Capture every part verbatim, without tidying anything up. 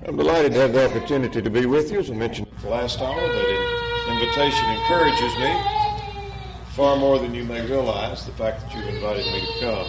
I'm delighted to have the opportunity to be with you. As I mentioned the last hour, that invitation encourages me far more than you may realize, the fact that you've invited me to come.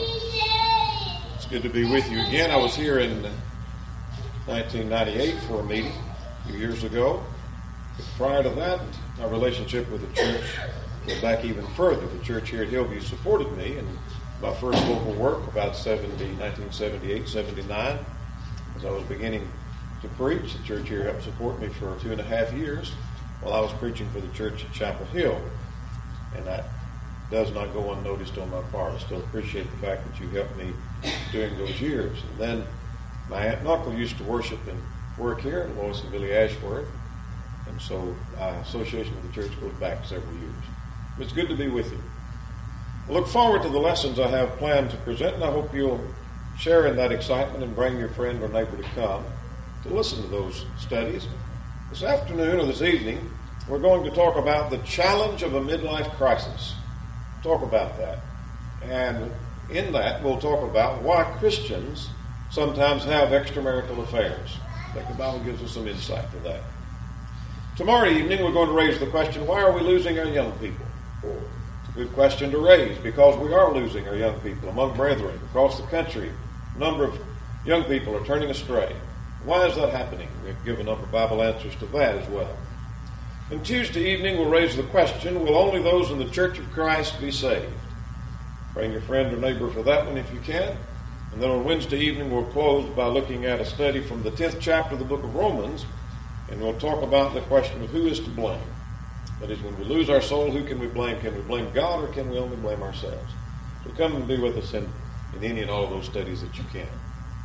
It's good to be with you again. I was here in nineteen ninety-eight for a meeting a few years ago. But prior to that, my relationship with the church went back even further. The church here at Hillview supported me in my first local work about nineteen seventy-eight, seventy-nine. As I was beginning to preach, the church here helped support me for two and a half years while I was preaching for the church at Chapel Hill. And that does not go unnoticed on my part. I still appreciate the fact that you helped me during those years. And then my aunt and uncle used to worship and work here in Lois and Billy Ashworth. And so my association with the church goes back several years. It's good to be with you. I look forward to the lessons I have planned to present, and I hope you'll share in that excitement and bring your friend or neighbor to come to listen to those studies. This afternoon or this evening, we're going to talk about the challenge of a midlife crisis. Talk about that. And in that, we'll talk about why Christians sometimes have extramarital affairs. I think the Bible gives us some insight to that. Tomorrow evening, we're going to raise the question, why are we losing our young people? It's a good question to raise, because we are losing our young people among brethren across the country. A number of young people are turning astray. Why is that happening? We've given a number of Bible answers to that as well. And Tuesday evening, we'll raise the question, will only those in the Church of Christ be saved? Bring your friend or neighbor for that one if you can. And then on Wednesday evening, we'll close by looking at a study from the tenth chapter of the book of Romans, and we'll talk about the question of who is to blame. That is, when we lose our soul, who can we blame? Can we blame God, or can we only blame ourselves? So come and be with us in, in any and all of those studies that you can.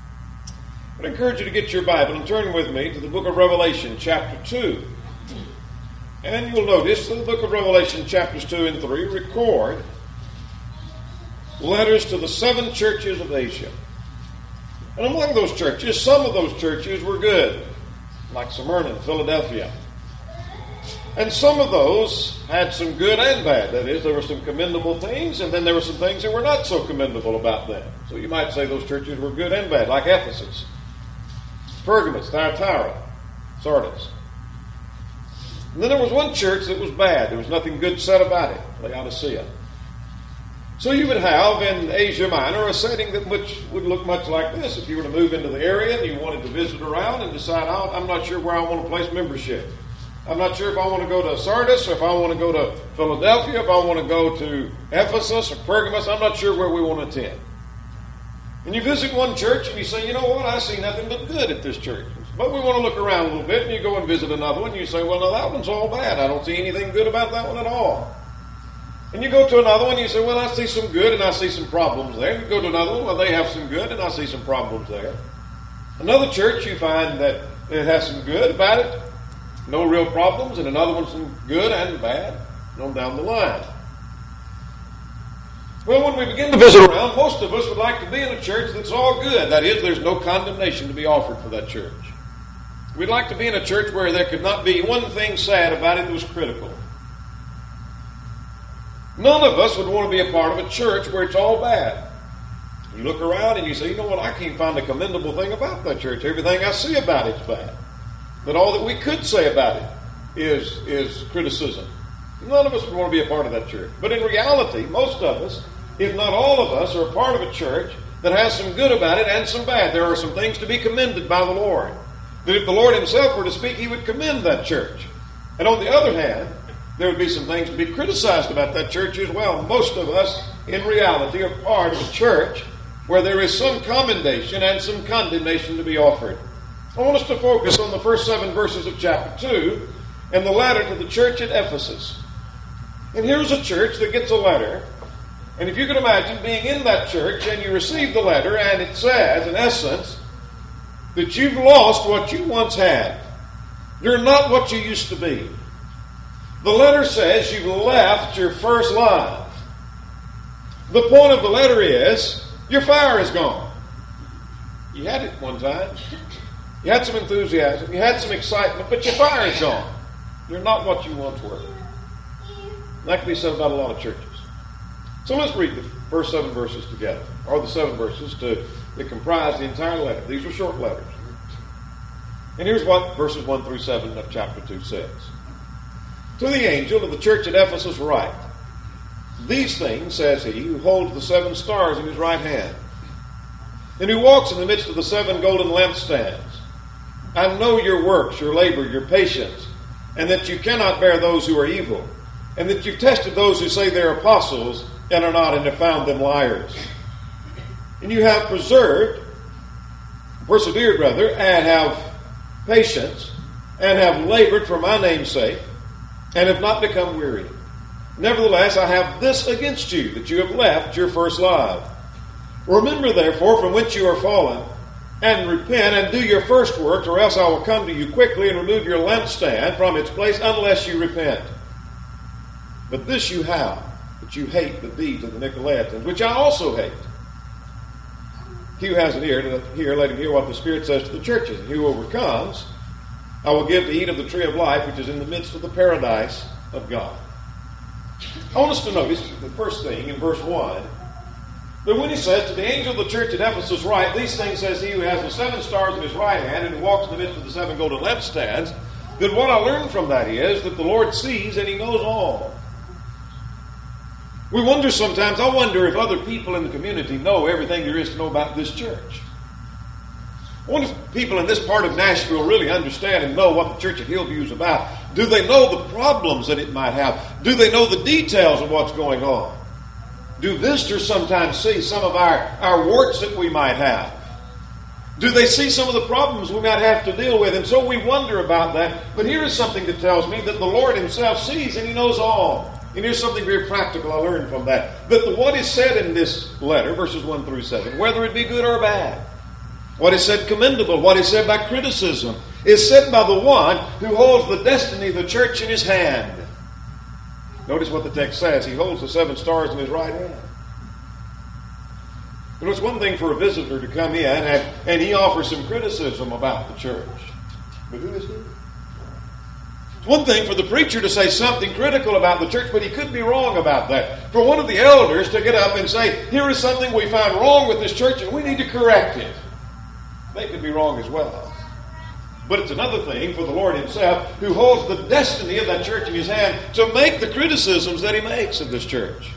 I'd encourage you to get your Bible and turn with me to the book of Revelation, chapter two. And you'll notice that the book of Revelation, chapters two and three, record letters to the seven churches of Asia. And among those churches, some of those churches were good, like Smyrna and Philadelphia. And some of those had some good and bad. That is, there were some commendable things, and then there were some things that were not so commendable about them. So you might say those churches were good and bad, like Ephesus, Pergamos, Thyatira, Sardis. And then there was one church that was bad. There was nothing good said about it, Laodicea. So you would have in Asia Minor a setting that which would look much like this. If you were to move into the area and you wanted to visit around and decide, oh, I'm not sure where I want to place membership. I'm not sure if I want to go to Sardis or if I want to go to Philadelphia, if I want to go to Ephesus or Pergamos. I'm not sure where we want to attend. And you visit one church and you say, you know what, I see nothing but good at this church. But we want to look around a little bit, and you go and visit another one, and you say, well, no, that one's all bad. I don't see anything good about that one at all. And you go to another one, and you say, well, I see some good, and I see some problems there. You go to another one, well, they have some good, and I see some problems there. Another church, you find that it has some good about it, no real problems, and another one some good and bad, on down the line. Well, when we begin to visit around, most of us would like to be in a church that's all good. That is, there's no condemnation to be offered for that church. We'd like to be in a church where there could not be one thing sad about it that was critical. None of us would want to be a part of a church where it's all bad. You look around and you say, you know what, I can't find a commendable thing about that church. Everything I see about it's bad. That all that we could say about it is, is criticism. None of us would want to be a part of that church. But in reality, most of us, if not all of us, are a part of a church that has some good about it and some bad. There are some things to be commended by the Lord. That if the Lord himself were to speak, he would commend that church. And on the other hand, there would be some things to be criticized about that church as well. Most of us, in reality, are part of a church where there is some commendation and some condemnation to be offered. I want us to focus on the first seven verses of chapter two and the letter to the church at Ephesus. And here's a church that gets a letter. And if you can imagine being in that church and you receive the letter and it says, in essence, that you've lost what you once had. You're not what you used to be. The letter says you've left your first love. The point of the letter is your fire is gone. You had it one time. You had some enthusiasm. You had some excitement, but your fire is gone. You're not what you once were. That can be said about a lot of churches. So let's read the first seven verses together, or the seven verses to, that comprise the entire letter. These are short letters. And here's what verses one through seven of chapter two says. To the angel of the church at Ephesus write, These things says he, who holds the seven stars in his right hand, and who walks in the midst of the seven golden lampstands. I know your works, your labor, your patience, and that you cannot bear those who are evil, and that you've tested those who say they're apostles and are not, and have found them liars. And you have preserved, persevered rather, and have patience, and have labored for my name's sake, and have not become weary. Nevertheless, I have this against you, that you have left your first love. Remember, therefore, from whence you are fallen, and repent, and do your first works, or else I will come to you quickly and remove your lampstand from its place, unless you repent. But this you have, that you hate the deeds of the Nicolaitans, which I also hate. He who has an ear to hear, let him hear what the Spirit says to the churches. And he who overcomes, I will give to eat of the tree of life, which is in the midst of the paradise of God. I want us to notice the first thing in verse one, that when he says, to the angel of the church at Ephesus write, these things says he who has the seven stars in his right hand and who walks in the midst of the seven golden lampstands, then what I learned from that is that the Lord sees and he knows all. We wonder sometimes, I wonder if other people in the community know everything there is to know about this church. I wonder if people in this part of Nashville really understand and know what the church at Hillview is about. Do they know the problems that it might have? Do they know the details of what's going on? Do visitors sometimes see some of our, our warts that we might have? Do they see some of the problems we might have to deal with? And so we wonder about that. But here is something that tells me that the Lord himself sees and he knows all. And here's something very practical I learned from that. That the, what is said in this letter, verses one through seven, whether it be good or bad, what is said commendable, what is said by criticism, is said by the one who holds the destiny of the church in his hand. Notice what the text says. He holds the seven stars in his right hand. You know, it's one thing for a visitor to come in and, and he offers some criticism about the church. But who is he? It's one thing for the preacher to say something critical about the church, but he could be wrong about that. For one of the elders to get up and say, here is something we find wrong with this church and we need to correct it. They could be wrong as well. But it's another thing for the Lord himself, who holds the destiny of that church in his hand, to make the criticisms that he makes of this church.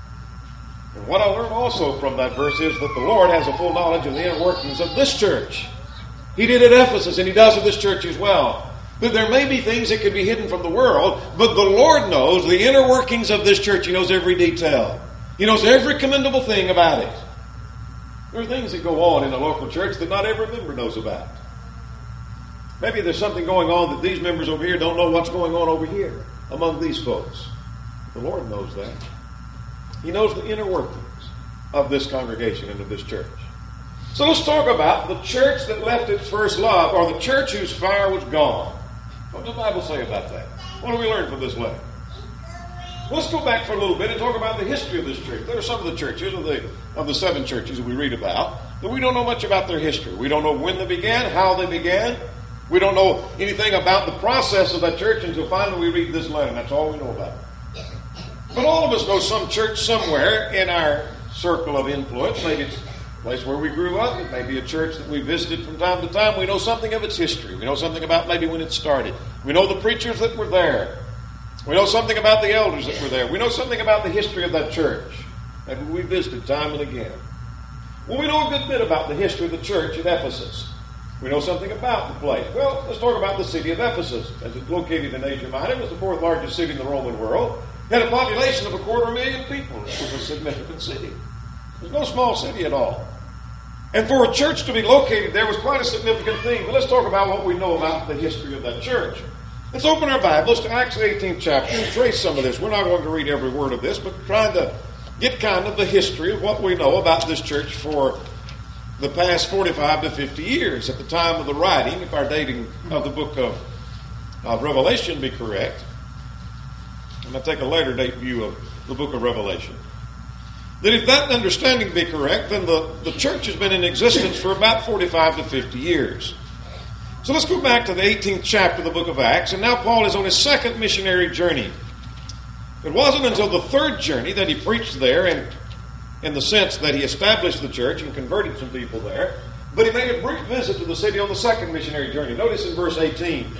And what I learned also from that verse is that the Lord has a full knowledge of the inner workings of this church. He did at Ephesus, and he does at this church as well. That there may be things that could be hidden from the world, but the Lord knows the inner workings of this church. He knows every detail. He knows every commendable thing about it. There are things that go on in a local church that not every member knows about. Maybe there's something going on that these members over here don't know what's going on over here among these folks. The Lord knows that. He knows the inner workings of this congregation and of this church. So let's talk about the church that left its first love, or the church whose fire was gone. What does the Bible say about that? What do we learn from this letter? Let's go back for a little bit and talk about the history of this church. There are some of the churches, of the, of the seven churches that we read about, that we don't know much about their history. We don't know when they began, how they began. We don't know anything about the process of that church until finally we read this letter. That's all we know about it. But all of us know some church somewhere in our circle of influence. Maybe it's a place where we grew up. It may be a church that we visited from time to time. We know something of its history. We know something about maybe when it started. We know the preachers that were there. We know something about the elders that were there. We know something about the history of that church. Maybe we visited time and again. Well, we know a good bit about the history of the church at Ephesus. We know something about the place. Well, let's talk about the city of Ephesus. As it's located in Asia Minor, it was the fourth largest city in the Roman world. It had a population of a quarter million people. It was a significant city. It was no small city at all. And for a church to be located there was quite a significant thing. But let's talk about what we know about the history of that church. Let's open our Bibles to Acts eighteenth chapter and trace some of this. We're not going to read every word of this, but trying to get kind of the history of what we know about this church for the past forty-five to fifty years. At the time of the writing, if our dating of the book of, of Revelation be correct, I'm going to take a later date view of the book of Revelation. That if that understanding be correct, then the, the church has been in existence for about forty-five to fifty years. So let's go back to the eighteenth chapter of the book of Acts, and now Paul is on his second missionary journey. It wasn't until the third journey that he preached there, and in the sense that he established the church and converted some people there. But he made a brief visit to the city on the second missionary journey. Notice in verse eighteen.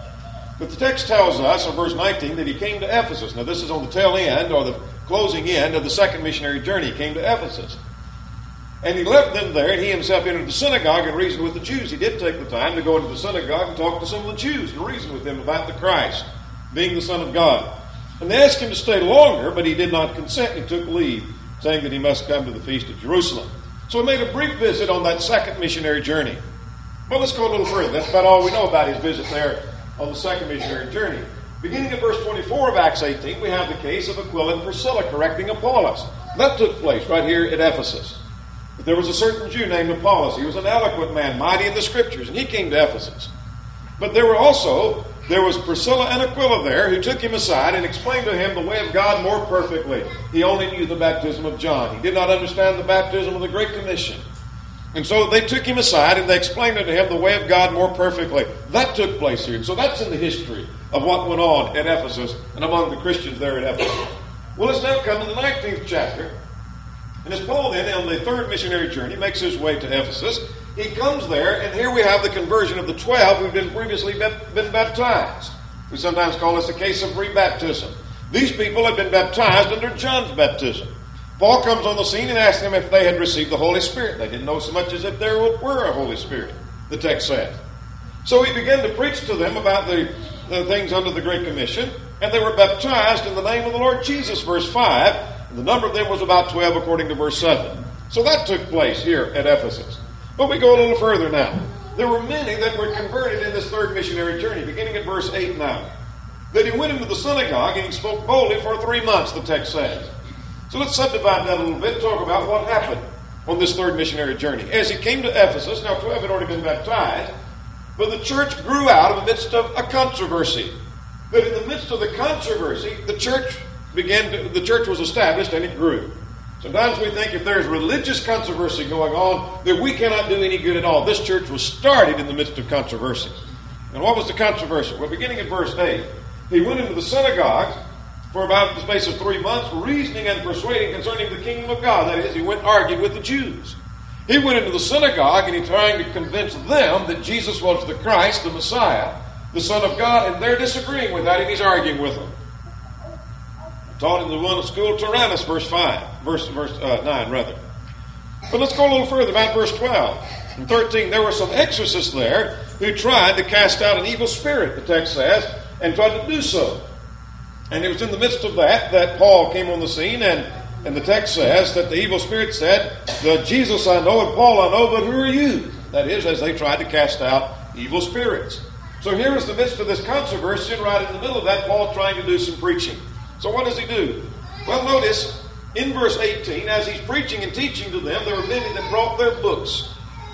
But the text tells us, in verse nineteen, that he came to Ephesus. Now this is on the tail end, or the closing end of the second missionary journey. He came to Ephesus. And he left them there, and he himself entered the synagogue and reasoned with the Jews. He did take the time to go into the synagogue and talk to some of the Jews and reason with them about the Christ, being the Son of God. And they asked him to stay longer, but he did not consent. He took leave, saying that he must come to the feast of Jerusalem. So he made a brief visit on that second missionary journey. Well, let's go a little further. That's about all we know about his visit there on the second missionary journey. Beginning at verse twenty-four of Acts eighteen, we have the case of Aquila and Priscilla correcting Apollos. That took place right here at Ephesus. But there was a certain Jew named Apollos. He was an eloquent man, mighty in the Scriptures, and he came to Ephesus. But there were also, there was Priscilla and Aquila there who took him aside and explained to him the way of God more perfectly. He only knew the baptism of John. He did not understand the baptism of the Great Commission. And so they took him aside and they explained to him the way of God more perfectly. That took place here. And so that's in the history of what went on at Ephesus and among the Christians there at Ephesus. Well, let's now come to the nineteenth chapter. And as Paul then, on the third missionary journey, makes his way to Ephesus, he comes there, and here we have the conversion of the twelve who've been previously been baptized. We sometimes call this a case of rebaptism. These people had been baptized under John's baptism. Paul comes on the scene and asks them if they had received the Holy Spirit. They didn't know so much as if there were a Holy Spirit, the text says. So he began to preach to them about the, the things under the Great Commission, and they were baptized in the name of the Lord Jesus, verse five. And the number of them was about twelve according to verse seven. So that took place here at Ephesus. But we go a little further now. There were many that were converted in this third missionary journey, beginning at verse eight now. That he went into the synagogue and he spoke boldly for three months, the text says. So let's subdivide that a little bit and talk about what happened on this third missionary journey. As he came to Ephesus, now twelve had already been baptized, but the church grew out of the midst of a controversy. But in the midst of the controversy, the church began to, the church was established and it grew. Sometimes we think if there's religious controversy going on, that we cannot do any good at all. This church was started in the midst of controversy. And what was the controversy? Well, beginning at verse eight, he went into the synagogues for about the space of three months, reasoning and persuading concerning the kingdom of God. That is, he went and argued with the Jews. He went into the synagogue and he tried to convince them that Jesus was the Christ, the Messiah, the Son of God, and they're disagreeing with that, and he's arguing with them. Taught in the one school Tyrannus, verse five, verse verse uh, nine, rather. But let's go a little further, about verse twelve and thirteen. There were some exorcists there who tried to cast out an evil spirit, the text says, and tried to do so. And it was in the midst of that that Paul came on the scene, and, and the text says that the evil spirit said, "The Jesus I know and Paul I know, but who are you?" That is, as they tried to cast out evil spirits. So here is the midst of this controversy, and right in the middle of that, Paul trying to do some preaching. So what does he do? Well, notice in verse eighteen, as he's preaching and teaching to them, there were many that brought their books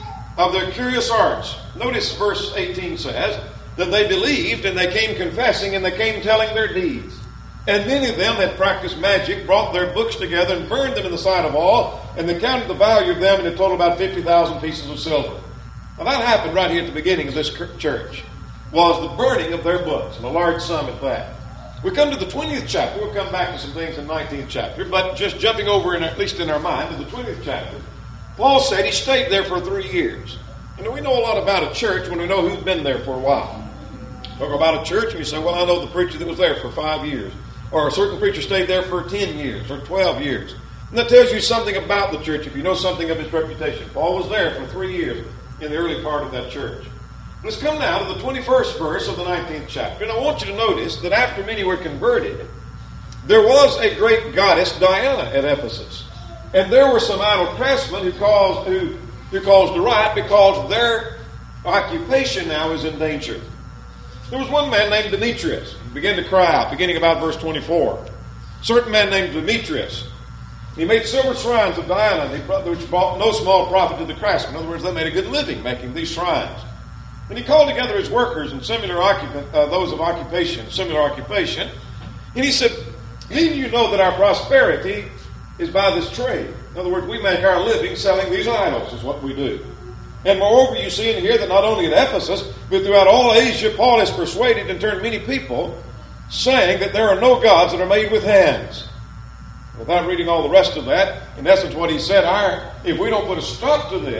of their curious arts. Notice verse eighteen says that they believed and they came confessing and they came telling their deeds. And many of them that practiced magic brought their books together and burned them in the sight of all, and they counted the value of them, and it totaled about fifty thousand pieces of silver. Now that happened right here at the beginning of this church, was the burning of their books, and a large sum at that. We come to the twentieth chapter. We'll come back to some things in the nineteenth chapter, but just jumping over, in, at least in our mind, to the twentieth chapter, Paul said he stayed there for three years. And we know a lot about a church when we know who's been there for a while. Talk about a church, and you say, well, I know the preacher that was there for five years. Or a certain preacher stayed there for ten years or twelve years. And that tells you something about the church if you know something of his reputation. Paul was there for three years in the early part of that church. Let's come now to the twenty-first verse of the nineteenth chapter. And I want you to notice that after many were converted, there was a great goddess, Diana, at Ephesus. And there were some idle craftsmen who caused, who, who caused a riot because their occupation now is in danger. There was one man named Demetrius. He began to cry out, beginning about verse twenty-four. A certain man named Demetrius. He made silver shrines of Diana, which brought no small profit to the craftsmen. In other words, they made a good living making these shrines. And he called together his workers and similar occup- uh, those of occupation, similar occupation. And he said, "Neither you know that our prosperity is by this trade." In other words, we make our living selling these idols, is what we do. And moreover, you see in here that not only at Ephesus, but throughout all Asia, Paul has persuaded and turned many people, saying that there are no gods that are made with hands. Without reading all the rest of that, in essence what he said, our, if we don't put a stop to this,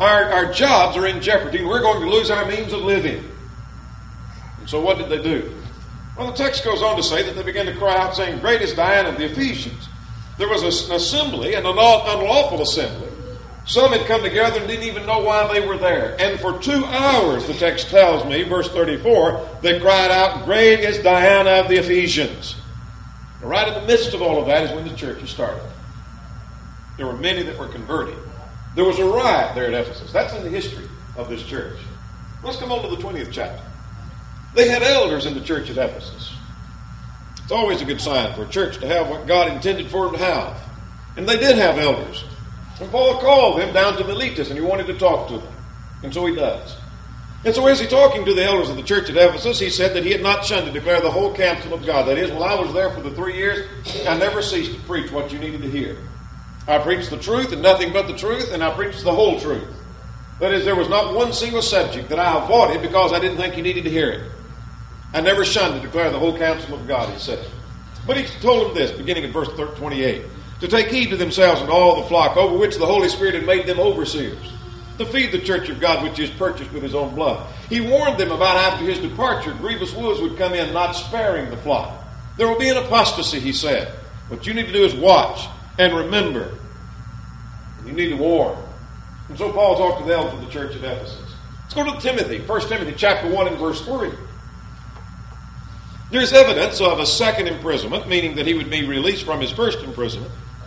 our, our jobs are in jeopardy, and we're going to lose our means of living. And so what did they do? Well, the text goes on to say that they began to cry out, saying, "Great is Diana of the Ephesians." There was an assembly, an unlawful assembly. Some had come together and didn't even know why they were there. And for two hours, the text tells me, verse thirty-four, they cried out, "Great is Diana of the Ephesians." And right in the midst of all of that is when the church started. There were many that were converted. There was a riot there at Ephesus. That's in the history of this church. Let's come on to the twentieth chapter. They had elders in the church at Ephesus. It's always a good sign for a church to have what God intended for them to have. And they did have elders. And Paul called them down to Miletus, and he wanted to talk to them. And so he does. And so as he talking to the elders of the church at Ephesus, he said that he had not shunned to declare the whole counsel of God. That is, while I was there for the three years, I never ceased to preach what you needed to hear. I preached the truth and nothing but the truth, and I preached the whole truth. That is, there was not one single subject that I avoided because I didn't think you needed to hear it. I never shunned to declare the whole counsel of God, he said. But he told them this, beginning at verse twenty-eight, to take heed to themselves and all the flock, over which the Holy Spirit had made them overseers, to feed the church of God, which is purchased with his own blood. He warned them about after his departure, grievous wolves would come in, not sparing the flock. There will be an apostasy, he said. What you need to do is watch and remember. You need to warn. And so Paul talked to the elders of the church at Ephesus. Let's go to Timothy, First Timothy chapter one and verse three. There's evidence of a second imprisonment, meaning that he would be released from his first imprisonment.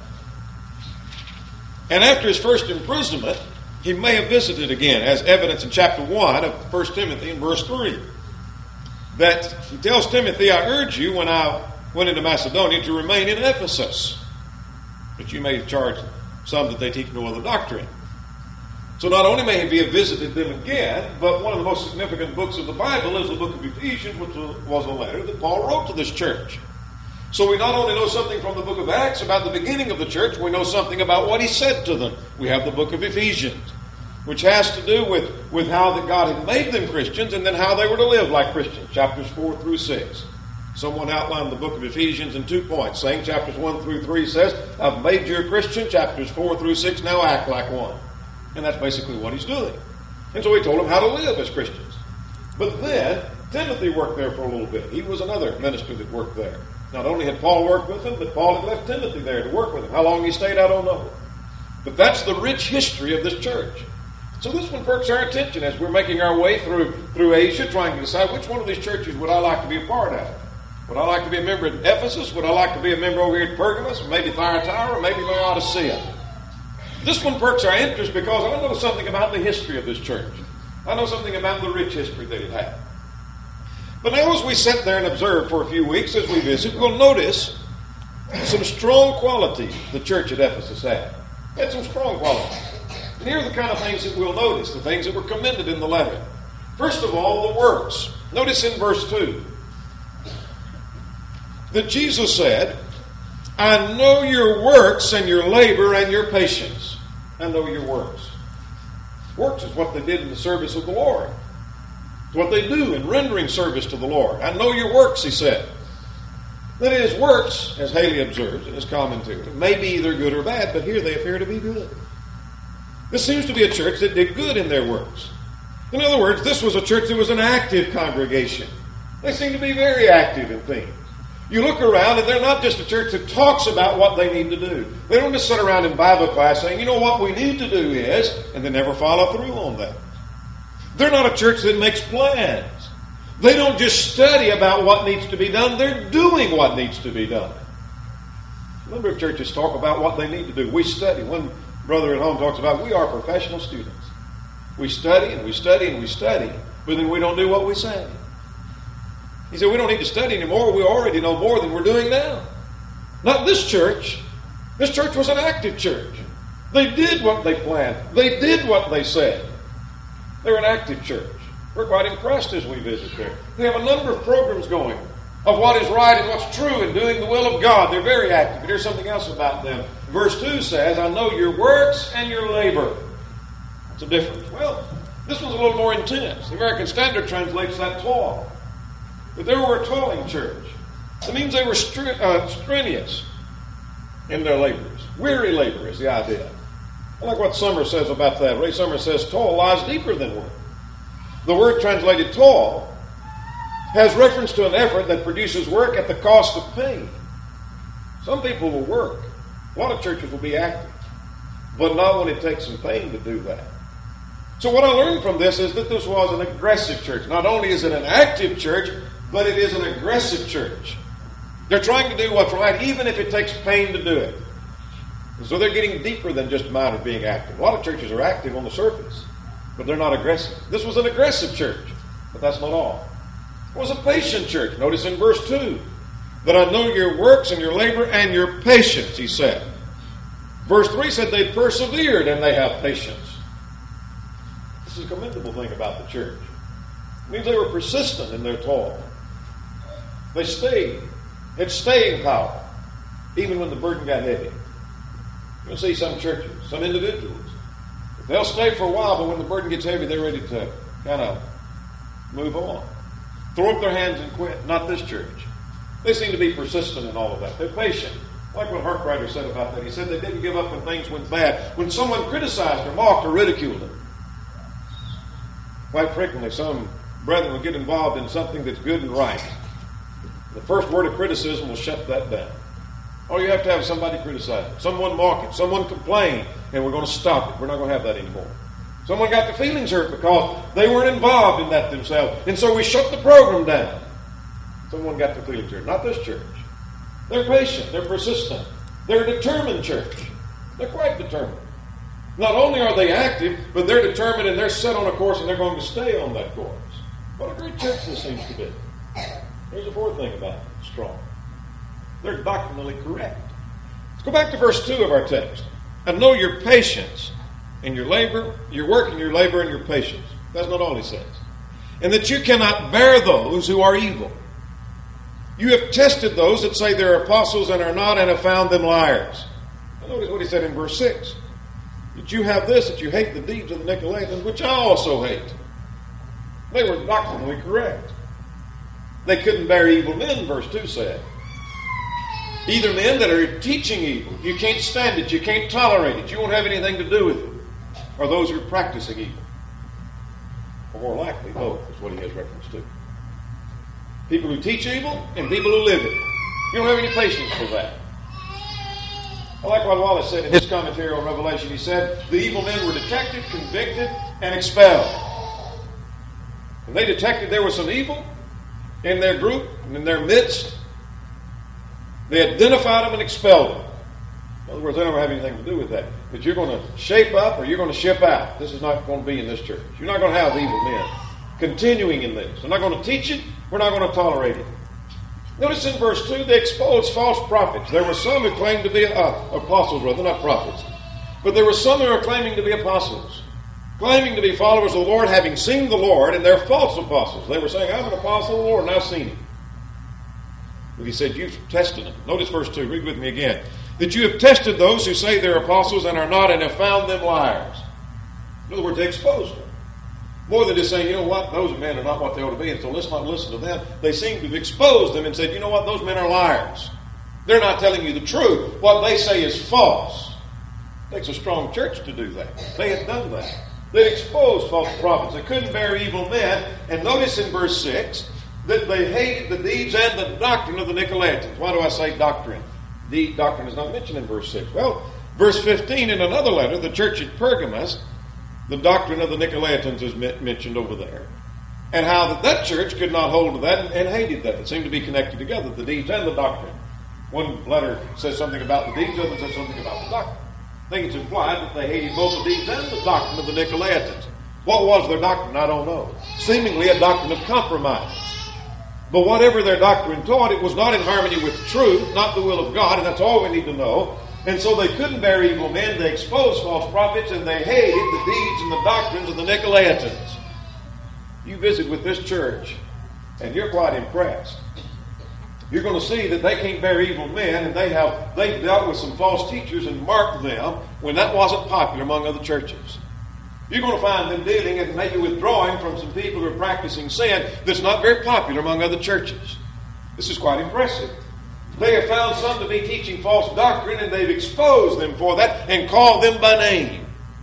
And after his first imprisonment, he may have visited again, as evidence in chapter one of First Timothy in verse three. That he tells Timothy, "I urge you when I went into Macedonia to remain in Ephesus, but you may charge some that they teach no other doctrine." So not only may he have visited them again, but one of the most significant books of the Bible is the book of Ephesians, which was a letter that Paul wrote to this church. So we not only know something from the book of Acts about the beginning of the church, we know something about what he said to them. We have the book of Ephesians, which has to do with, with how that God had made them Christians and then how they were to live like Christians, chapters four through six. Someone outlined the book of Ephesians in two points, saying chapters one through three says, "I've made you a Christian." Chapters four through six, "Now act like one." And that's basically what he's doing. And so he told them how to live as Christians. But then, Timothy worked there for a little bit. He was another minister that worked there. Not only had Paul worked with him, but Paul had left Timothy there to work with him. How long he stayed, I don't know. But that's the rich history of this church. So this one perks our attention as we're making our way through, through Asia, trying to decide which one of these churches would I like to be a part of. Would I like to be a member at Ephesus? Would I like to be a member over here at Pergamos? Or maybe Thyatira? Or maybe Laodicea? This one perks our interest because I know something about the history of this church. I know something about the rich history that it had. But now as we sit there and observe for a few weeks as we visit, we'll notice some strong qualities the church at Ephesus had. It had some strong qualities. And here are the kind of things that we'll notice, the things that were commended in the letter. First of all, the works. Notice in verse two that Jesus said, "I know your works and your labor and your patience." I know your works. Works is what they did in the service of the Lord. It's what they do in rendering service to the Lord. I know your works, he said. That is, works, as Haley observes in his commentary, may be either good or bad, but here they appear to be good. This seems to be a church that did good in their works. In other words, this was a church that was an active congregation. They seem to be very active in things. You look around and they're not just a church that talks about what they need to do. They don't just sit around in Bible class saying, you know what we need to do is, and they never follow through on that. They're not a church that makes plans. They don't just study about what needs to be done. They're doing what needs to be done. A number of churches talk about what they need to do. We study. One brother at home talks about we are professional students. We study and we study and we study, but then we don't do what we say. He said, we don't need to study anymore. We already know more than we're doing now. Not this church. This church was an active church. They did what they planned. They did what they said. They're an active church. We're quite impressed as we visit there. They have a number of programs going of what is right and what's true and doing the will of God. They're very active. But here's something else about them. Verse two says, I know your works and your labor. What's the difference? Well, this one's a little more intense. The American Standard translates that toil. But they were a toiling church. It means they were str- uh, strenuous in their labors. Weary labor is the idea. I like what Summers says about that. Ray Summers says, toil lies deeper than work. The word translated toil has reference to an effort that produces work at the cost of pain. Some people will work. A lot of churches will be active, but not when it takes some pain to do that. So what I learned from this is that this was an aggressive church. Not only is it an active church, but it is an aggressive church. They're trying to do what's right, even if it takes pain to do it. And so they're getting deeper than just a matter of being active. A lot of churches are active on the surface, but they're not aggressive. This was an aggressive church, but that's not all. It was a patient church. Notice in verse two, that I know your works and your labor and your patience, he said. Verse three said they persevered and they have patience. This is a commendable thing about the church. It means they were persistent in their toil. They stayed. Had staying power, even when the burden got heavy. You'll see some churches, some individuals, they'll stay for a while, but when the burden gets heavy, they're ready to kind of move on. Throw up their hands and quit. Not this church. They seem to be persistent in all of that. They're patient. Like what Harkrider said about that. He said they didn't give up when things went bad. When someone criticized or mocked or ridiculed them. Quite frequently, some brethren will get involved in something that's good and right. The first word of criticism will shut that down. Oh, you have to have somebody criticize it. Someone mock it. Someone complain. And we're going to stop it. We're not going to have that anymore. Someone got their feelings hurt because they weren't involved in that themselves. And so we shut the program down. Someone got their feelings hurt. Not this church. They're patient. They're persistent. They're a determined church. They're quite determined. Not only are they active, but they're determined and they're set on a course and they're going to stay on that course. What a great church this seems to be. Here's the fourth thing about it. Strong. They're doctrinally correct. Let's go back to verse two of our text. And know your patience and your labor, your work and your labor and your patience. That's not all he says. And that you cannot bear those who are evil. You have tested those that say they're apostles and are not, and have found them liars. Now notice what he said in verse six. That you have this, that you hate the deeds of the Nicolaitans, which I also hate. They were doctrinally correct. They couldn't bear evil men, verse two said. Either men that are teaching evil. You can't stand it. You can't tolerate it. You won't have anything to do with it. Or those who are practicing evil. Or more likely, both is what he has reference to. People who teach evil and people who live it. You don't have any patience for that. I like what Wallace said in his commentary on Revelation. He said, the evil men were detected, convicted, and expelled. When they detected there was some evil in their group and in their midst, they identified them and expelled them. In other words, they don't have anything to do with that. But you're going to shape up or you're going to ship out. This is not going to be in this church. You're not going to have evil men continuing in this. They're not going to teach it. We're not going to tolerate it. Notice in verse two, they exposed false prophets. There were some who claimed to be uh, apostles, rather, not prophets. But there were some who are claiming to be apostles. Claiming to be followers of the Lord, having seen the Lord, and they're false apostles. They were saying, I'm an apostle of the Lord, and I've seen him. But he said, you've tested them. Notice verse two. Read with me again. That you have tested those who say they're apostles and are not, and have found them liars. In other words, they exposed them. More than just saying, you know what, those men are not what they ought to be, and so let's not listen to them. They seem to have exposed them and said, you know what, those men are liars. They're not telling you the truth. What they say is false. It takes a strong church to do that. They had done that. They exposed false prophets. They couldn't bear evil men. And notice in verse six that they hated the deeds and the doctrine of the Nicolaitans. Why do I say doctrine? The doctrine is not mentioned in verse six. Well, verse fifteen in another letter, the church at Pergamos, the doctrine of the Nicolaitans is mentioned over there. And how that, that church could not hold to that and, and hated that. It seemed to be connected together, the deeds and the doctrine. One letter says something about the deeds, the other says something about the doctrine. I think it's implied that they hated both the deeds and the doctrine of the Nicolaitans. What was their doctrine? I don't know. Seemingly a doctrine of compromise. But whatever their doctrine taught, it was not in harmony with truth, not the will of God, and that's all we need to know. And so they couldn't bear evil men. They exposed false prophets, and they hated the deeds and the doctrines of the Nicolaitans. You visit with this church, and you're quite impressed. You're going to see that they can't bear evil men, and they have they've dealt with some false teachers and marked them when that wasn't popular among other churches. You're going to find them dealing and maybe withdrawing from some people who are practicing sin that's not very popular among other churches. This is quite impressive. They have found some to be teaching false doctrine, and they've exposed them for that and called them by name.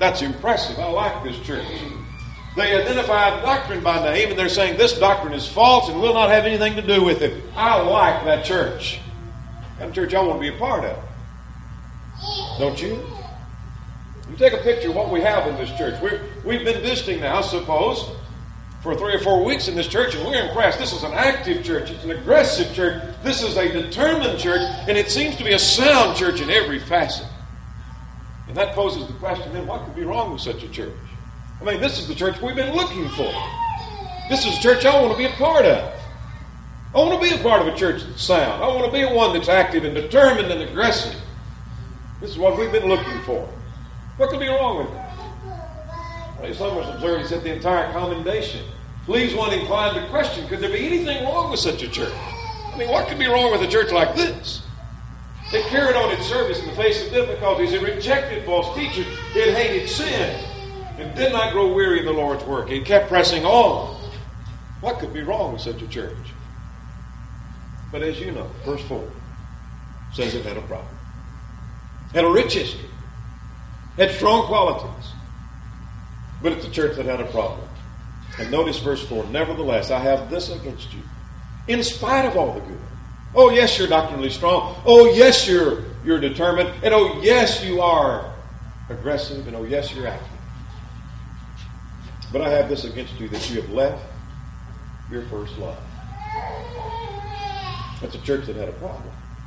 That's impressive. I like this church. They identified doctrine by name, and they're saying this doctrine is false and will not have anything to do with it. I like that church. That church I want to be a part of. Don't you? You take a picture of what we have in this church. We're, we've been visiting now, I suppose, for three or four weeks in this church, and we're impressed. This is an active church. It's an aggressive church. This is a determined church, and it seems to be a sound church in every facet. And that poses the question, then, what could be wrong with such a church? I mean, this is the church we've been looking for. This is a church I want to be a part of. I want to be a part of a church that's sound. I want to be one that's active and determined and aggressive. This is what we've been looking for. What could be wrong with that? Well, Summers observed, he said, the entire commendation leaves one inclined to question, could there be anything wrong with such a church? I mean, what could be wrong with a church like this? It carried on its service in the face of difficulties. It rejected false teachers. It hated sin. It did not grow weary in the Lord's work. It kept pressing on. What could be wrong with such a church? But as you know, verse four says it had a problem. Had a rich history. Had strong qualities. But it's a church that had a problem. And notice verse four, nevertheless, I have this against you. In spite of all the good. Oh, yes, you're doctrinally strong. Oh, yes, you're, you're determined. And oh, yes, you are aggressive. And oh, yes, you're active. But I have this against you, that you have left your first love. That's a church that had a problem.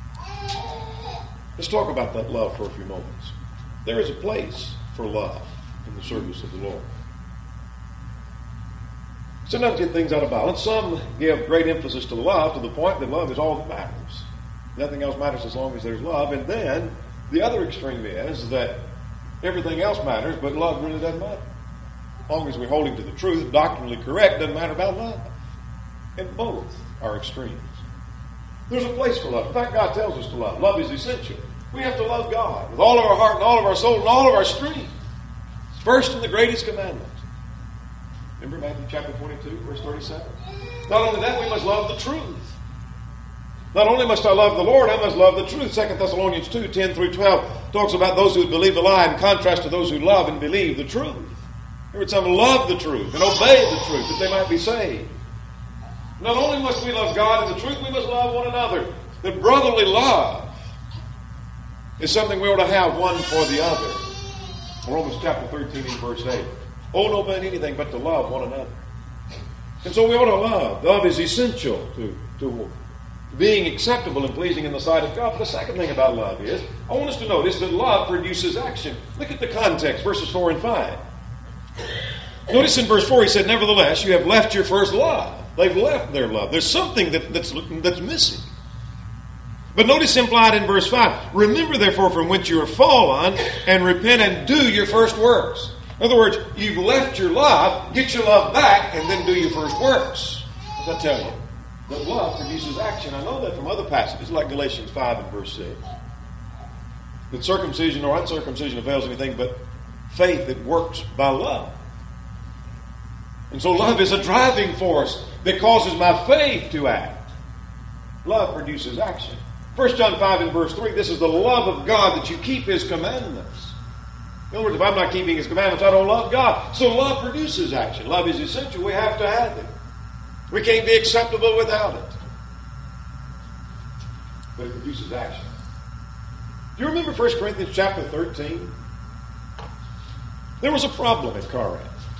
Let's talk about that love for a few moments. There is a place for love in the service of the Lord. Sometimes get things out of balance. Some give great emphasis to love to the point that love is all that matters. Nothing else matters as long as there's love. And then the other extreme is that everything else matters, but love really doesn't matter. As long as we're holding to the truth, doctrinally correct, doesn't matter about love. And both are extremes. There's a place for love. In fact, God tells us to love. Love is essential. We have to love God with all of our heart and all of our soul and all of our strength. It's first and the greatest commandment. Remember Matthew chapter twenty-two, verse thirty-seven? Not only that, we must love the truth. Not only must I love the Lord, I must love the truth. Second Thessalonians two, ten through twelve talks about those who believe the lie in contrast to those who love and believe the truth. Every time love the truth and obey the truth that they might be saved. Not only must we love God and the truth, we must love one another. The brotherly love is something we ought to have one for the other. Romans chapter thirteen and verse eight. Owe no man anything but to love one another. And so we ought to love. Love is essential to, to being acceptable and pleasing in the sight of God. But the second thing about love is, I want us to notice that love produces action. Look at the context, verses four and five. Notice in verse four he said, nevertheless, you have left your first love. They've left their love. There's something that, that's, that's missing. But notice implied in verse five, remember therefore from whence you are fallen, and repent and do your first works. In other words, you've left your love, get your love back, and then do your first works. What does that tell you? That love produces action. I know that from other passages, like Galatians five and verse six. That circumcision or uncircumcision avails anything but faith that works by love. And so love is a driving force that causes my faith to act. Love produces action. First John five and verse three, this is the love of God that you keep His commandments. In other words, if I'm not keeping His commandments, I don't love God. So love produces action. Love is essential. We have to have it. We can't be acceptable without it. But it produces action. Do you remember First Corinthians chapter thirteen? There was a problem at Corinth.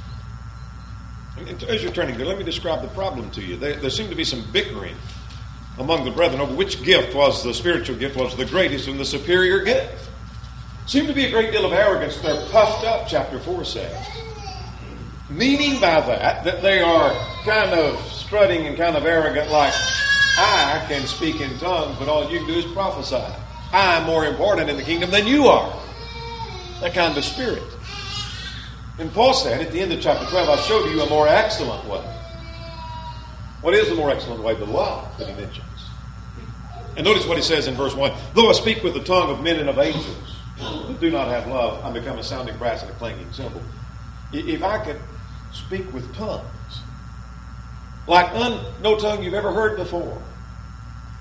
As you're turning there, let me describe the problem to you. There, there seemed to be some bickering among the brethren over which gift was the spiritual gift was the greatest and the superior gift. Seemed to be a great deal of arrogance. They're puffed up, chapter four says. Meaning by that, that they are kind of strutting and kind of arrogant, like, I can speak in tongues, but all you can do is prophesy. I'm more important in the kingdom than you are. That kind of spirit. And Paul said at the end of chapter twelve, I showed you a more excellent way. What is the more excellent way? The love that he mentions. And notice what he says in verse one. Though I speak with the tongue of men and of angels, but do not have love, I become a sounding brass and a clanging cymbal. If I could speak with tongues, like un, no tongue you've ever heard before,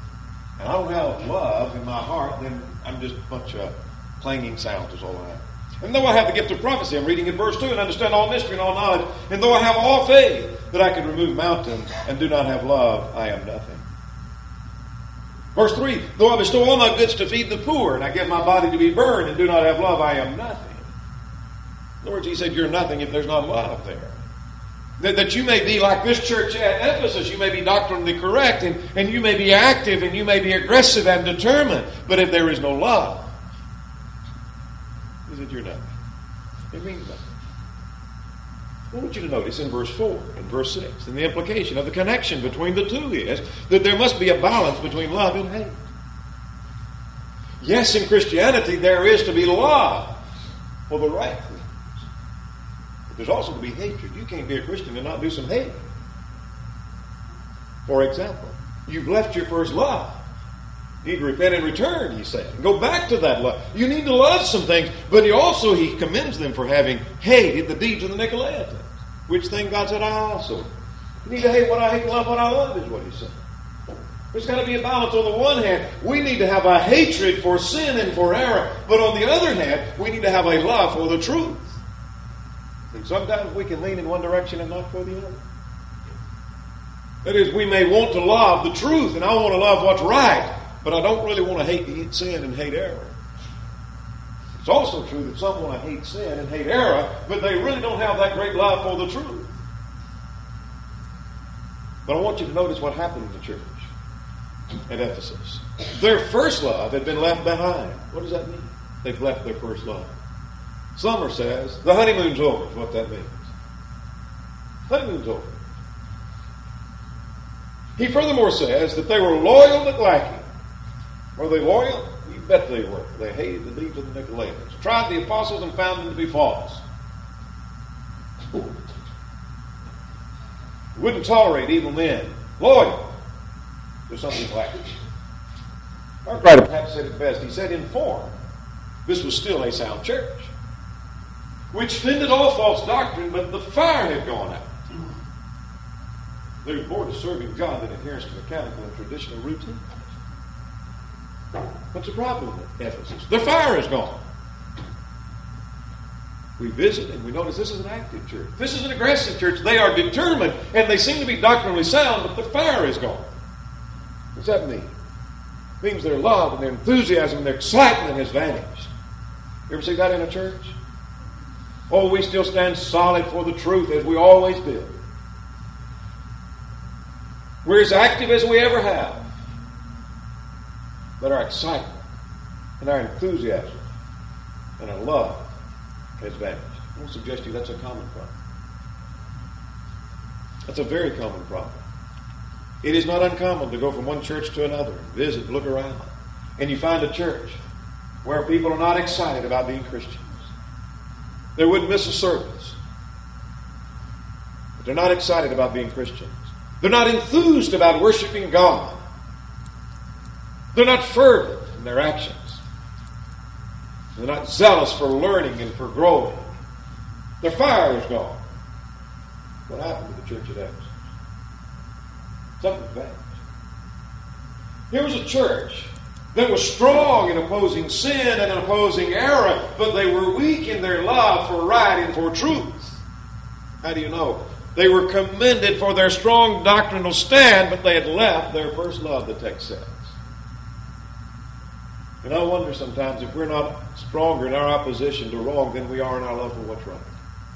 and I don't have love in my heart, then I'm just a bunch of clanging sounds is all I have. And though I have the gift of prophecy, I'm reading in verse two, and understand all mystery and all knowledge, and though I have all faith that I can remove mountains and do not have love, I am nothing. Verse three, though I bestow all my goods to feed the poor, and I give my body to be burned and do not have love, I am nothing. In other words, he said, you're nothing if there's not love there. That, that you may be like this church at Ephesus, you may be doctrinally correct, and, and you may be active, and you may be aggressive and determined, but if there is no love, he said, you're nothing. It means nothing. I want you to notice in verse four and verse six, and the implication of the connection between the two is that there must be a balance between love and hate. Yes, in Christianity there is to be love for the right things. But there's also to be hatred. You can't be a Christian and not do some hate. For example, you've left your first love. You need to repent and return, he said. And go back to that love. You need to love some things, but he also he commends them for having hated the deeds of the Nicolaitans. Which thing God said, I also. You need to hate what I hate and love what I love, is what he said. There's got to be a balance. On the one hand, we need to have a hatred for sin and for error. But on the other hand, we need to have a love for the truth. And sometimes we can lean in one direction and not for the other. That is, we may want to love the truth, and I want to love what's right, but I don't really want to hate sin and hate error. It's also true that some want to hate sin and hate error, but they really don't have that great love for the truth. But I want you to notice what happened in the church at Ephesus. Their first love had been left behind. What does that mean? They've left their first love. Summer says, the honeymoon's over is what that means. Honeymoon's over. He furthermore says that they were loyal but lacking. Were they loyal? You bet they were. They hated the deeds of the Nicolaitans. Tried the apostles and found them to be false. Wouldn't tolerate evil men. Loyal. There's something lacking. Our writer perhaps said it best. He said in form, this was still a sound church, which fended all false doctrine, but the fire had gone out. They were more to serving God than adherence to mechanical and traditional routine. What's the problem with Ephesus? The fire is gone. We visit and we notice this is an active church. This is an aggressive church. They are determined and they seem to be doctrinally sound, but the fire is gone. What does that mean? It means their love and their enthusiasm and their excitement has vanished. You ever see that in a church? Oh, we still stand solid for the truth as we always did. We're as active as we ever have. But our excitement and our enthusiasm and our love has vanished. I will suggest to you that's a common problem. That's a very common problem. It is not uncommon to go from one church to another, visit, look around, and you find a church where people are not excited about being Christians. They wouldn't miss a service, but they're not excited about being Christians. They're not enthused about worshiping God. They're not fervent in their actions. They're not zealous for learning and for growing. Their fire is gone. What happened to the church at Ephesus? Something vanished. Here was a church that was strong in opposing sin and opposing error, but they were weak in their love for right and for truth. How do you know? They were commended for their strong doctrinal stand, but they had left their first love, the text says. And I wonder sometimes if we're not stronger in our opposition to wrong than we are in our love for what's right.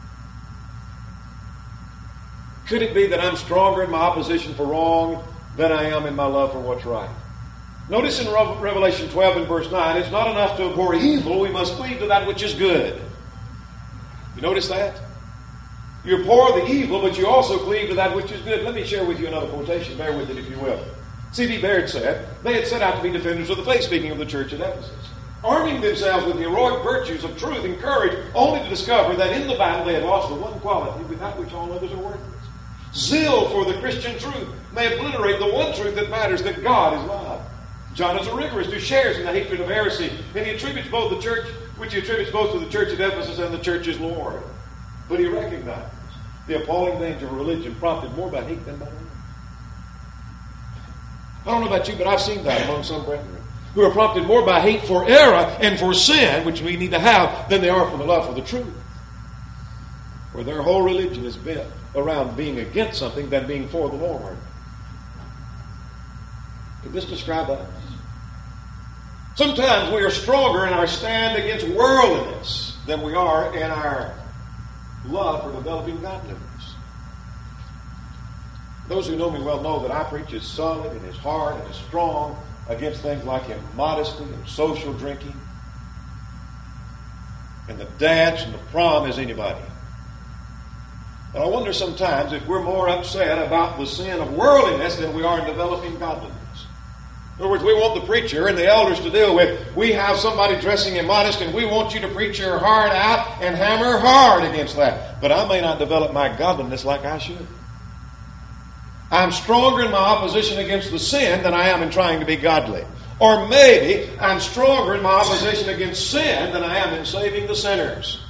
Could it be that I'm stronger in my opposition for wrong than I am in my love for what's right? Notice in Revelation twelve and verse nine, it's not enough to abhor evil, we must cleave to that which is good. You notice that? You abhor the evil, but you also cleave to that which is good. Let me share with you another quotation. Bear with it if you will. C D Baird said, they had set out to be defenders of the faith, speaking of the church at Ephesus, arming themselves with the heroic virtues of truth and courage, only to discover that in the battle they had lost the one quality without which all others are worthless. Zeal for the Christian truth may obliterate the one truth that matters, that God is love. John is a rigorist who shares in the hatred of heresy, and he attributes both the church, which he attributes both to the church at Ephesus and the church's Lord. But he recognizes the appalling danger of religion prompted more by hate than by love. I don't know about you, but I've seen that among some brethren. who are prompted more by hate for error and for sin, which we need to have, than they are for the love for the truth. Where their whole religion is bent around being against something than being for the Lord. Could this describe us? Sometimes we are stronger in our stand against worldliness than we are in our love for developing godliness. Those who know me well know that I preach as solid and as hard and as strong against things like immodesty and social drinking and the dance and the prom as anybody. But I wonder sometimes if we're more upset about the sin of worldliness than we are in developing godliness. In other words, we want the preacher and the elders to deal with. We have somebody dressing immodest and we want you to preach your heart out and hammer hard against that. But I may not develop my godliness like I should. I'm stronger in my opposition against the sin than I am in trying to be godly. Or maybe I'm stronger in my opposition against sin than I am in saving the sinners.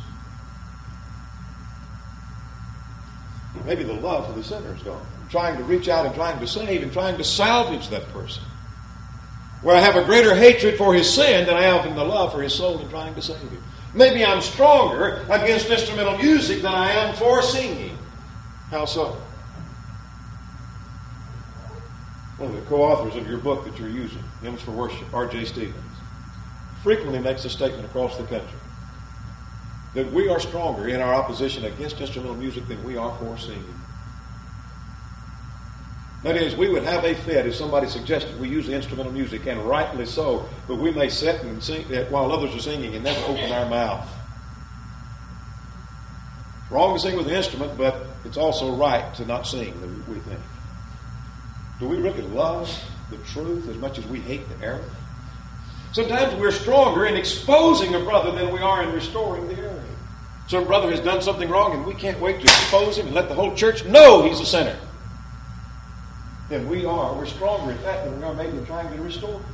Maybe the love for the sinner is gone. I'm trying to reach out and trying to save and trying to salvage that person. Where I have a greater hatred for his sin than I have in the love for his soul and trying to save him. Maybe I'm stronger against instrumental music than I am for singing. How so? One of the co-authors of your book that you're using, Hymns for Worship, R J Stevens, frequently makes a statement across the country that we are stronger in our opposition against instrumental music than we are for singing. That is, we would have a fit if somebody suggested we use the instrumental music, and rightly so, but we may sit and sing while others are singing and never open our mouth. It's wrong to sing with the instrument, but it's also right to not sing, we think. Do we really love the truth as much as we hate the error? Sometimes we're stronger in exposing a brother than we are in restoring the error. Some brother has done something wrong and we can't wait to expose him and let the whole church know he's a sinner. Then we are, we're stronger in that than we are maybe in trying to restore him.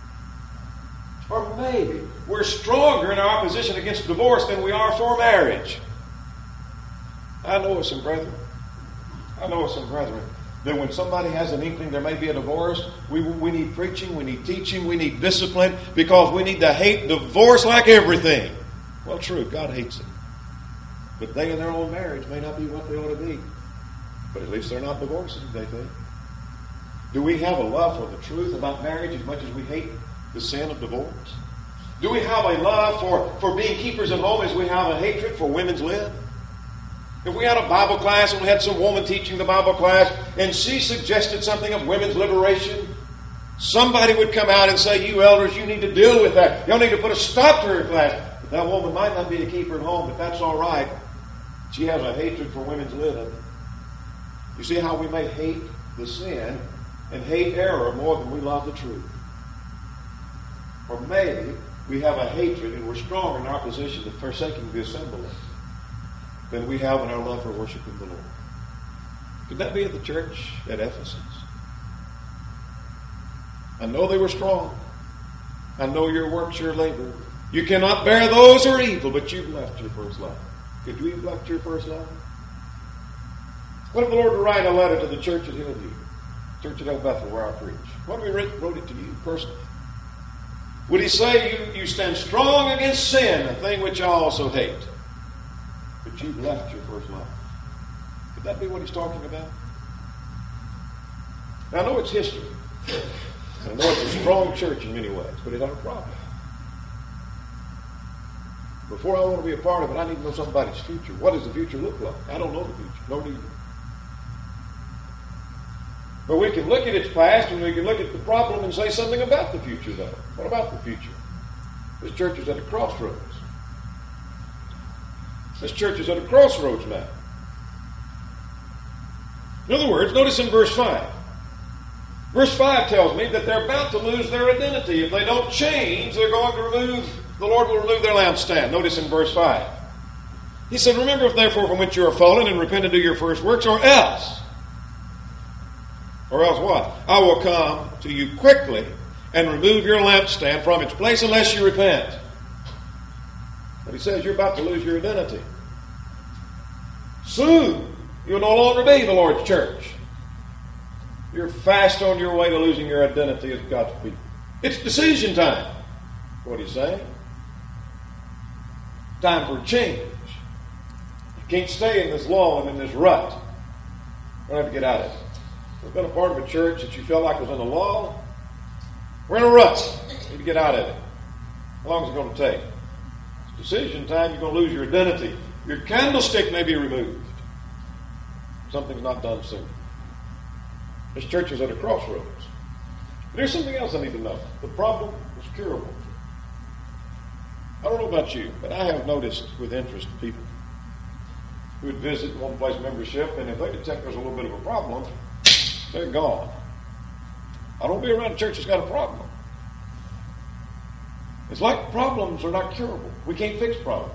Or maybe we're stronger in our opposition against divorce than we are for marriage. I know of some brethren. I know of some brethren. That when somebody has an inkling there may be a divorce, we, we need preaching, we need teaching, we need discipline, because we need to hate divorce like everything. Well, true, God hates it. But they in their own marriage may not be what they ought to be. But at least they're not divorcing, they think. Do we have a love for the truth about marriage as much as we hate the sin of divorce? Do we have a love for, for being keepers at home as we have a hatred for women's lib? If we had a Bible class and we had some woman teaching the Bible class and she suggested something of women's liberation, somebody would come out and say, you elders, you need to deal with that. Y'all need to put a stop to her class. But that woman might not be a keeper at home, but that's all right. She has a hatred for women's living. You see how we may hate the sin and hate error more than we love the truth. Or maybe we have a hatred and we're stronger in our position of forsaking the assembly than we have in our love for worshiping the Lord. Could that be at the church at Ephesus? I know they were strong. I know your works, your labor. You cannot bear those who are evil, but you've left your first love. Could you have left your first love? What if the Lord would write a letter to the church at Hillview, church at El Bethel, where I preach? What if He wrote it to you personally? Would He say you, you stand strong against sin, a thing which I also hate? But you've left your first love. Could that be what He's talking about? Now, I know it's history. I know it's a strong church in many ways, but it has a problem. Before I want to be a part of it, I need to know somebody's future. What does the future look like? I don't know the future. Nor do you. But we can look at its past and we can look at the problem and say something about the future, though. What about the future? This church is at a crossroads. This church is at a crossroads now. In other words, notice in verse five. Verse five tells me that they're about to lose their identity. If they don't change, they're going to remove, the Lord will remove their lampstand. Notice in verse five. He said, remember therefore from which you are fallen and repent and do your first works, or else. Or else what? I will come to you quickly and remove your lampstand from its place unless you repent. But he says you're about to lose your identity. Soon, you'll no longer be the Lord's church. You're fast on your way to losing your identity as God's people. It's decision time. What are you saying? Time for a change. You can't stay in this law and in this rut. You have to get out of it. We've been a part of a church that you felt like was in the law. We're in a rut. You need to get out of it. How long is it going to take? It's decision time. You're going to lose your identity. Your candlestick may be removed. Something's not done soon. This church is at a crossroads. But there's something else I need to know. The problem is curable. I don't know about you, but I have noticed with interest people who would visit one place membership, and if they detect there's a little bit of a problem, they're gone. I don't be around a church that's got a problem. It's like problems are not curable. We can't fix problems.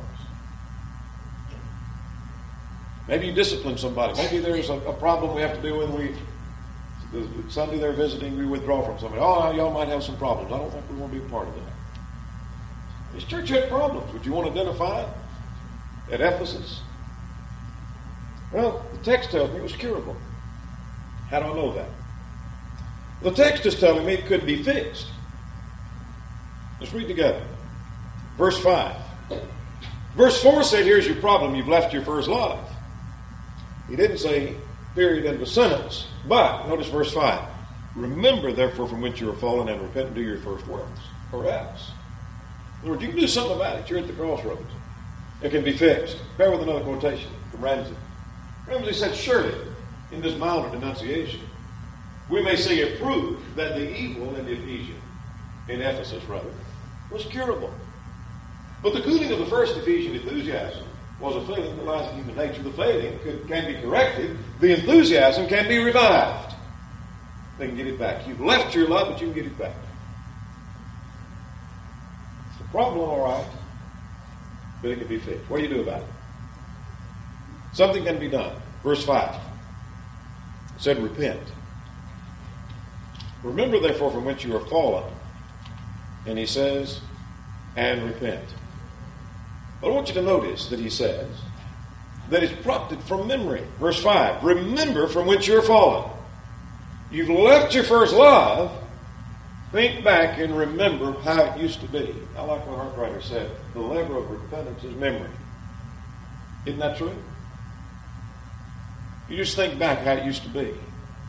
Maybe you discipline somebody. Maybe there's a, a problem we have to deal with. We the Sunday they're visiting, we withdraw from somebody. Oh, y'all might have some problems. I don't think we want to be a part of that. This church had problems. Would you want to identify it? At Ephesus? Well, the text tells me it was curable. How do I know that? The text is telling me it could be fixed. Let's read together. Verse five. Verse four said, here's your problem. You've left your first love. He didn't say period in the sentence. But, notice verse five. Remember, therefore, from which you are fallen, and repent and do your first works. Or else. In other words, you can do something about it. You're at the crossroads. It can be fixed. Bear with another quotation from Ramsey. Ramsey said, surely, in this mountain denunciation, we may say a proof that the evil in the Ephesian, in Ephesus rather, was curable. But the cooling of the first Ephesian enthusiasm was a failing that lies in human nature. The failing could, can be corrected. The enthusiasm can be revived. They can get it back. You've left your love, but you can get it back. It's a problem, all right, but it can be fixed. What do you do about it? Something can be done. Verse five. It said, repent. Remember, therefore, from whence you are fallen. And he says, and repent. But I want you to notice that he says that it's prompted from memory. Verse five, remember from whence you are fallen. You've left your first love. Think back and remember how it used to be. I like what Hartwriter said, the lever of repentance is memory. Isn't that true? You just think back how it used to be.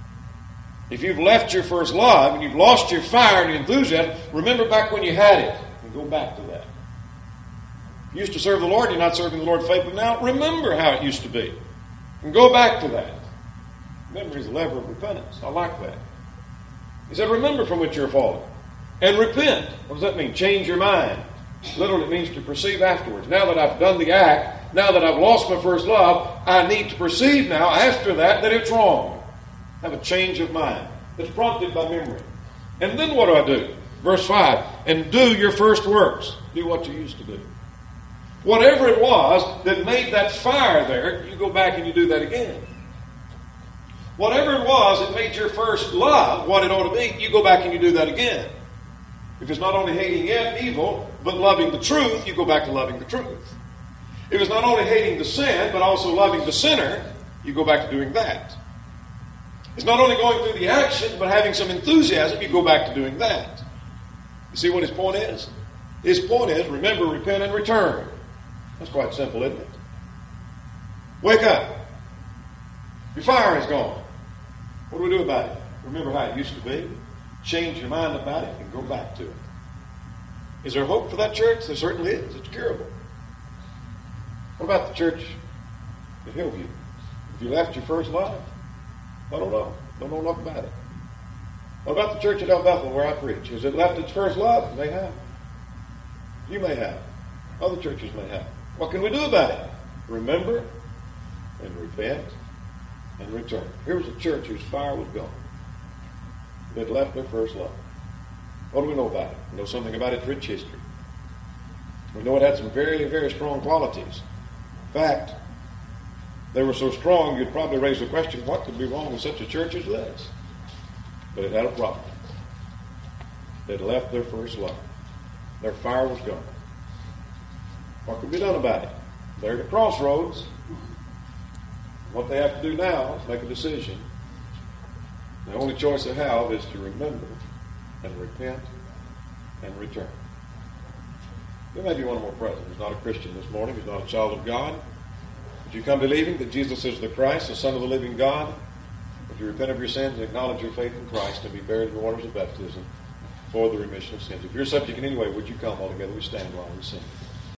If you've left your first love and you've lost your fire and your enthusiasm, remember back when you had it and go back to that. You used to serve the Lord, you're not serving the Lord faithfully now. Remember how it used to be and go back to that. Memory is the lever of repentance. I like that. He said, remember from which you're fallen and repent. What does that mean? Change your mind. Literally, it means to perceive afterwards. Now that I've done the act, now that I've lost my first love, I need to perceive now after that that it's wrong. Have a change of mind that's prompted by memory. And then what do I do? Verse five, and do your first works. Do what you used to do. Whatever it was that made that fire there, you go back and you do that again. Whatever it was that made your first love what it ought to be, you go back and you do that again. If it's not only hating evil, but loving the truth, you go back to loving the truth. If it's not only hating the sin, but also loving the sinner, you go back to doing that. It's not only going through the action, but having some enthusiasm, you go back to doing that. You see what his point is? His point is, remember, repent, and return. That's quite simple, isn't it? Wake up. Your fire is gone. What do we do about it? Remember how it used to be. Change your mind about it and go back to it. Is there hope for that church? There certainly is. It's curable. What about the church at Hillview? Have you left your first love? I don't know. Don't know enough about it. What about the church at El Bethel where I preach? Has it left its first love? It may have. You may have. Other churches may have. What can we do about it? Remember and repent and return. Here was a church whose fire was gone. It had left their first love. What do we know about it? We know something about its rich history. We know it had some very, very strong qualities. In fact, they were so strong you'd probably raise the question, what could be wrong with such a church as this? But it had a problem. They'd left their first love. Their fire was gone. What could be done about it? They're at a crossroads. What they have to do now is make a decision. The only choice they have is to remember and repent and return. There may be one more present who's not a Christian this morning, who's not a child of God. Would you come believing that Jesus is the Christ, the Son of the living God? Would you repent of your sins and acknowledge your faith in Christ and be buried in the waters of baptism for the remission of sins? If you're subject in any way, would you come all together? We stand while we sing.